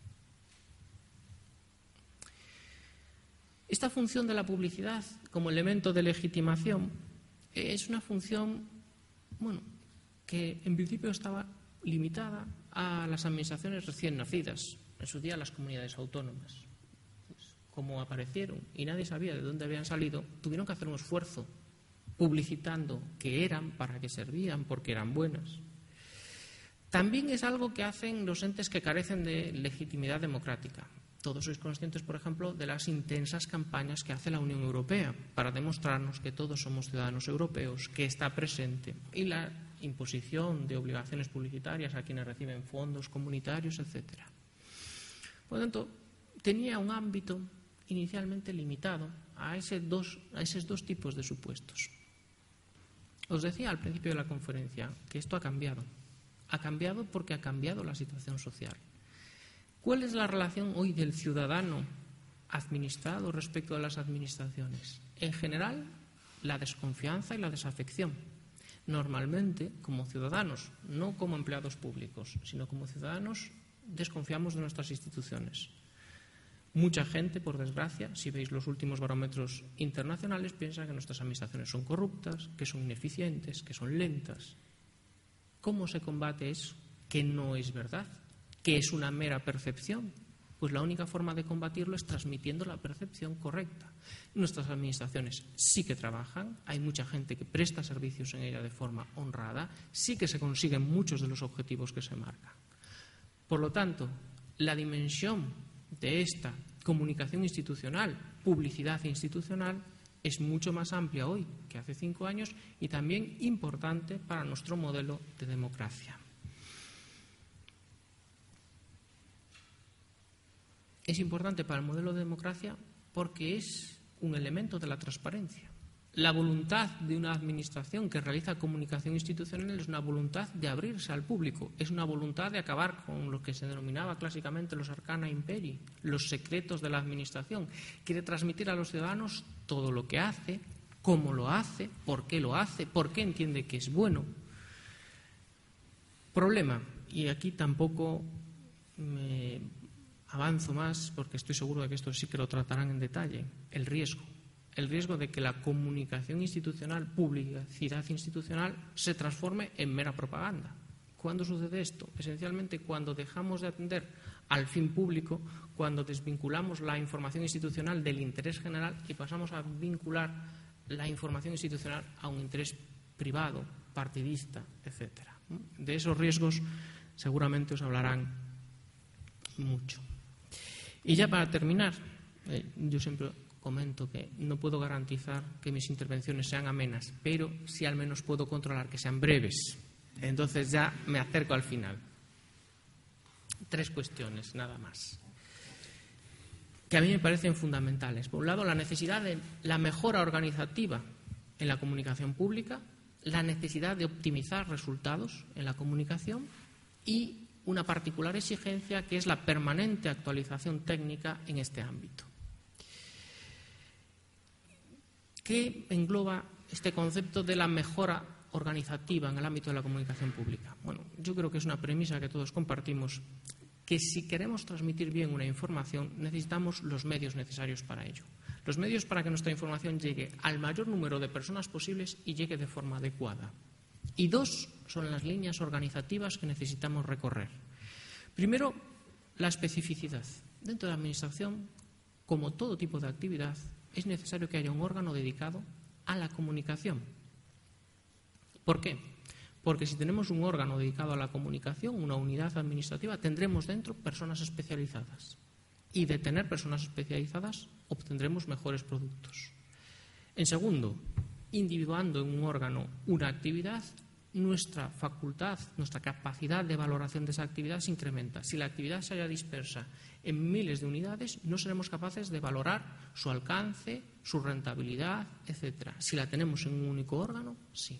Esta función de la publicidad como elemento de legitimación es una función, bueno, que en principio estaba limitada a las administraciones recién nacidas, en su día las comunidades autónomas. Pues, como aparecieron y nadie sabía de dónde habían salido, tuvieron que hacer un esfuerzo publicitando qué eran, para qué servían, porque eran buenas. También es algo que hacen los entes que carecen de legitimidad democrática. Todos sois conscientes, por ejemplo, de las intensas campañas que hace la Unión Europea para demostrarnos que todos somos ciudadanos europeos, que está presente, y la imposición de obligaciones publicitarias a quienes reciben fondos comunitarios, etcétera. Por lo tanto, tenía un ámbito inicialmente limitado a, ese dos, a esos dos tipos de supuestos. Os decía al principio de la conferencia que esto ha cambiado. Ha cambiado porque ha cambiado la situación social. ¿Cuál es la relación hoy del ciudadano administrado respecto a las administraciones? En general, la desconfianza y la desafección. Normalmente, como ciudadanos, no como empleados públicos, sino como ciudadanos, desconfiamos de nuestras instituciones. Mucha gente, por desgracia, si veis los últimos barómetros internacionales, piensa que nuestras administraciones son corruptas, que son ineficientes, que son lentas. ¿Cómo se combate eso? Que no es verdad, que es una mera percepción. Pues la única forma de combatirlo es transmitiendo la percepción correcta. Nuestras administraciones sí que trabajan, hay mucha gente que presta servicios en ella de forma honrada, sí que se consiguen muchos de los objetivos que se marcan. Por lo tanto, la dimensión de esta comunicación institucional, publicidad institucional, es mucho más amplia hoy que hace cinco años y también importante para nuestro modelo de democracia. Es importante para el modelo de democracia porque es un elemento de la transparencia. La voluntad de una administración que realiza comunicación institucional es una voluntad de abrirse al público, es una voluntad de acabar con lo que se denominaba clásicamente los arcana imperii, los secretos de la administración. Quiere transmitir a los ciudadanos todo lo que hace, cómo lo hace, por qué lo hace, por qué entiende que es bueno. Problema, y aquí tampoco me avanzo más porque estoy seguro de que esto sí que lo tratarán en detalle, el riesgo. El riesgo de que la comunicación institucional, publicidad institucional, se transforme en mera propaganda. ¿Cuándo sucede esto? Esencialmente cuando dejamos de atender al fin público, cuando desvinculamos la información institucional del interés general y pasamos a vincular la información institucional a un interés privado, partidista, etcétera. De esos riesgos seguramente os hablarán mucho. Y ya para terminar, eh, yo siempre comento que no puedo garantizar que mis intervenciones sean amenas, pero sí al menos puedo controlar que sean breves. Entonces ya me acerco al final. Tres cuestiones, nada más, que a mí me parecen fundamentales. Por un lado, la necesidad de la mejora organizativa en la comunicación pública, la necesidad de optimizar resultados en la comunicación y una particular exigencia que es la permanente actualización técnica en este ámbito. ¿Qué engloba este concepto de la mejora organizativa en el ámbito de la comunicación pública? Bueno, yo creo que es una premisa que todos compartimos, que si queremos transmitir bien una información necesitamos los medios necesarios para ello. Los medios para que nuestra información llegue al mayor número de personas posibles y llegue de forma adecuada. Y dos son las líneas organizativas que necesitamos recorrer. Primero, la especificidad. Dentro de la Administración, como todo tipo de actividad, es necesario que haya un órgano dedicado a la comunicación. ¿Por qué? Porque si tenemos un órgano dedicado a la comunicación, una unidad administrativa, tendremos dentro personas especializadas. Y de tener personas especializadas obtendremos mejores productos. En segundo, individuando en un órgano una actividad, nuestra facultad, nuestra capacidad de valoración de esa actividad se incrementa. Si la actividad se halla dispersa en miles de unidades, no seremos capaces de valorar su alcance, su rentabilidad, etcétera. Si la tenemos en un único órgano, sí.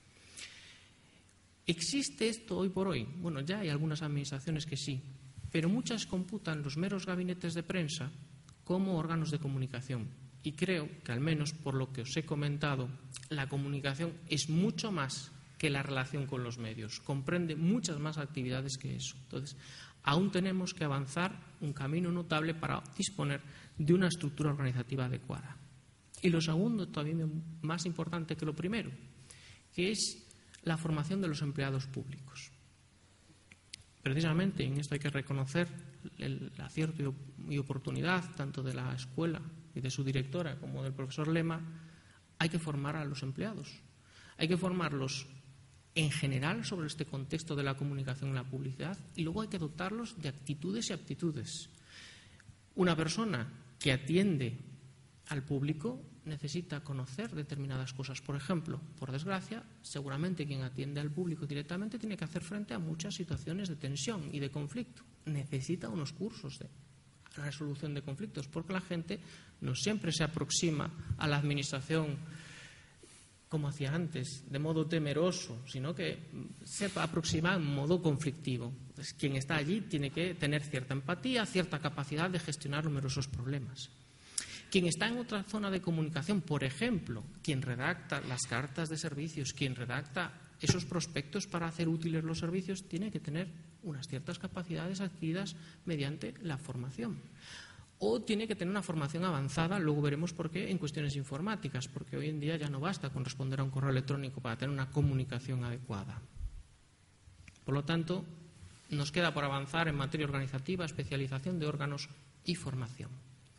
¿Existe esto hoy por hoy? Bueno, ya hay algunas administraciones que sí, pero muchas computan los meros gabinetes de prensa como órganos de comunicación. Y creo que, al menos por lo que os he comentado, la comunicación es mucho más que la relación con los medios. Comprende muchas más actividades que eso. Entonces, aún tenemos que avanzar un camino notable para disponer de una estructura organizativa adecuada. Y lo segundo, todavía más importante que lo primero, que es la formación de los empleados públicos. Precisamente en esto hay que reconocer el acierto y oportunidad tanto de la escuela y de su directora como del profesor Lema. Hay que formar a los empleados. Hay que formarlos en general sobre este contexto de la comunicación y la publicidad, y luego hay que dotarlos de actitudes y aptitudes. Una persona que atiende al público necesita conocer determinadas cosas. Por ejemplo, por desgracia, seguramente quien atiende al público directamente tiene que hacer frente a muchas situaciones de tensión y de conflicto. Necesita unos cursos de resolución de conflictos, porque la gente no siempre se aproxima a la administración como hacía antes, de modo temeroso, sino que se aproxima en modo conflictivo. Pues quien está allí tiene que tener cierta empatía, cierta capacidad de gestionar numerosos problemas. Quien está en otra zona de comunicación, por ejemplo, quien redacta las cartas de servicios, quien redacta esos prospectos para hacer útiles los servicios, tiene que tener unas ciertas capacidades adquiridas mediante la formación. O tiene que tener una formación avanzada, luego veremos por qué, en cuestiones informáticas, porque hoy en día ya no basta con responder a un correo electrónico para tener una comunicación adecuada. Por lo tanto, nos queda por avanzar en materia organizativa, especialización de órganos y formación.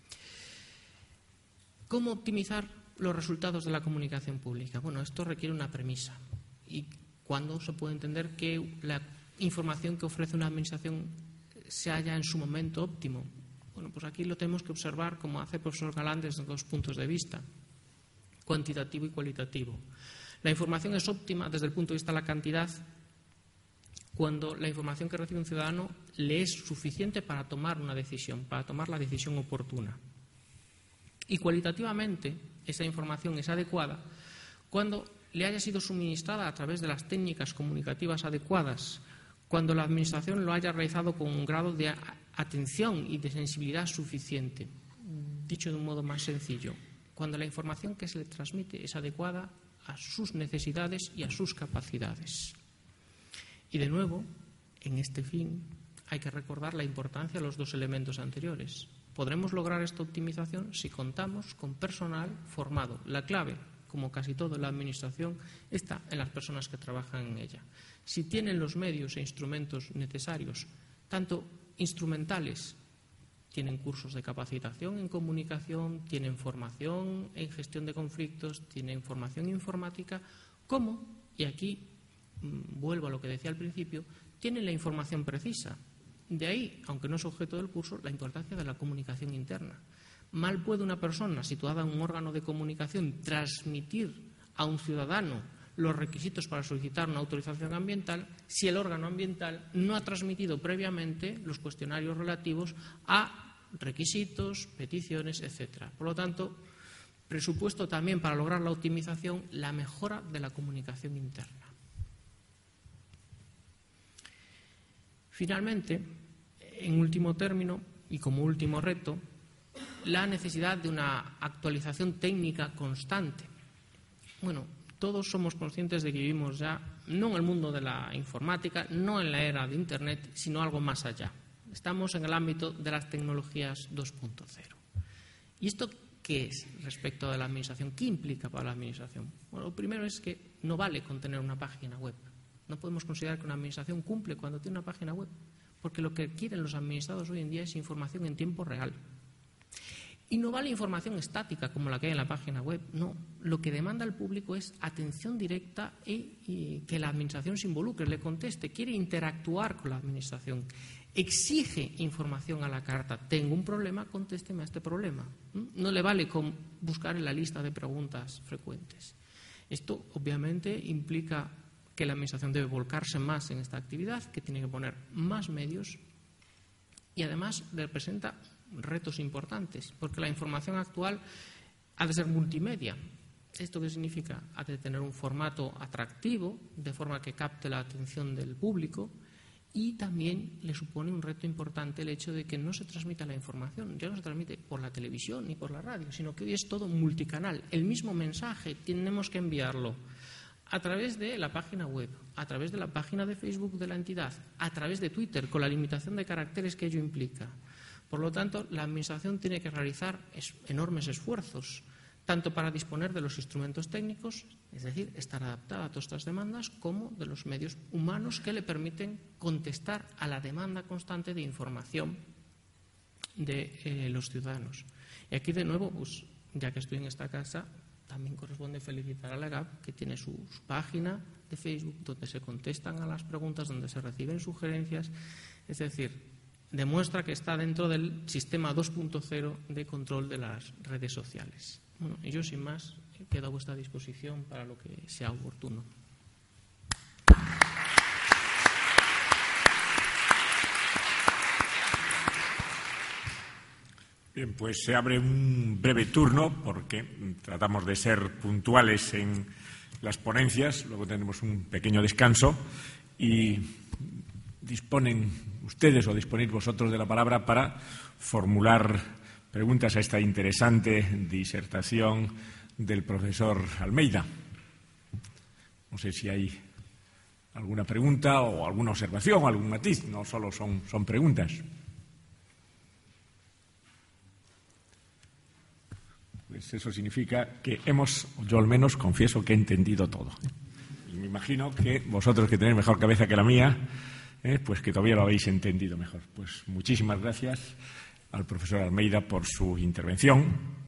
¿Cómo optimizar los resultados de la comunicación pública? Bueno, esto requiere una premisa. ¿Y cuándo se puede entender que la información que ofrece una administración se halla en su momento óptimo? Bueno, pues aquí lo tenemos que observar, como hace el profesor Galán, desde dos puntos de vista, cuantitativo y cualitativo. La información es óptima desde el punto de vista de la cantidad cuando la información que recibe un ciudadano le es suficiente para tomar una decisión, para tomar la decisión oportuna. Y cualitativamente esa información es adecuada cuando le haya sido suministrada a través de las técnicas comunicativas adecuadas, cuando la Administración lo haya realizado con un grado de atención y de sensibilidad suficiente. Dicho de un modo más sencillo, cuando la información que se le transmite es adecuada a sus necesidades y a sus capacidades. Y de nuevo, en este fin, hay que recordar la importancia de los dos elementos anteriores. Podremos lograr esta optimización si contamos con personal formado. La clave, como casi todo en la Administración, está en las personas que trabajan en ella. Si tienen los medios e instrumentos necesarios, tanto instrumentales, tienen cursos de capacitación en comunicación, tienen formación en gestión de conflictos, tienen formación informática, como, y aquí mmm, vuelvo a lo que decía al principio, tienen la información precisa. De ahí, aunque no es objeto del curso, la importancia de la comunicación interna. Mal puede una persona situada en un órgano de comunicación transmitir a un ciudadano los requisitos para solicitar una autorización ambiental si el órgano ambiental no ha transmitido previamente los cuestionarios relativos a requisitos, peticiones, etcétera. Por lo tanto, presupuesto también para lograr la optimización, la mejora de la comunicación interna. Finalmente, en último término y como último reto, la necesidad de una actualización técnica constante. Bueno, todos somos conscientes de que vivimos ya no en el mundo de la informática, no en la era de Internet, sino algo más allá. Estamos en el ámbito de las tecnologías dos punto cero. ¿Y esto qué es respecto de la Administración? ¿Qué implica para la Administración? Bueno, lo primero es que no vale con tener una página web. No podemos considerar que una Administración cumple cuando tiene una página web, porque lo que quieren los administrados hoy en día es información en tiempo real. Y no vale información estática como la que hay en la página web, no. Lo que demanda el público es atención directa y, y que la Administración se involucre, le conteste, quiere interactuar con la Administración, exige información a la carta. Tengo un problema, contésteme a este problema. No le vale con buscar en la lista de preguntas frecuentes. Esto obviamente implica que la Administración debe volcarse más en esta actividad, que tiene que poner más medios y además representa retos importantes, porque la información actual ha de ser multimedia. ¿Esto qué significa? Ha de tener un formato atractivo, de forma que capte la atención del público Y también le supone un reto importante el hecho de que no se transmita la información, ya no se transmite por la televisión ni por la radio, sino que hoy es todo multicanal. El mismo mensaje tenemos que enviarlo a través de la página web, a través de la página de Facebook de la entidad, a través de Twitter, con la limitación de caracteres que ello implica. Por lo tanto, la Administración tiene que realizar enormes esfuerzos, tanto para disponer de los instrumentos técnicos, es decir, estar adaptada a todas estas demandas, como de los medios humanos que le permiten contestar a la demanda constante de información de eh, los ciudadanos. Y aquí, de nuevo, pues, ya que estoy en esta casa, también corresponde felicitar a la G A P, que tiene su, su página de Facebook, donde se contestan a las preguntas, donde se reciben sugerencias. Es decir, demuestra que está dentro del sistema dos punto cero de control de las redes sociales. Bueno, y yo, sin más, quedo a vuestra disposición para lo que sea oportuno. Bien, pues se abre un breve turno porque tratamos de ser puntuales en las ponencias, luego tenemos un pequeño descanso y disponen ustedes o disponéis vosotros de la palabra para formular preguntas a esta interesante disertación del profesor Almeida. No sé si hay alguna pregunta o alguna observación o algún matiz, no solo son, son preguntas. Pues eso significa que hemos, yo al menos confieso que he entendido todo. Y me imagino que vosotros, que tenéis mejor cabeza que la mía, eh, pues que todavía lo habéis entendido mejor. Pues muchísimas gracias al profesor Almeida por su intervención.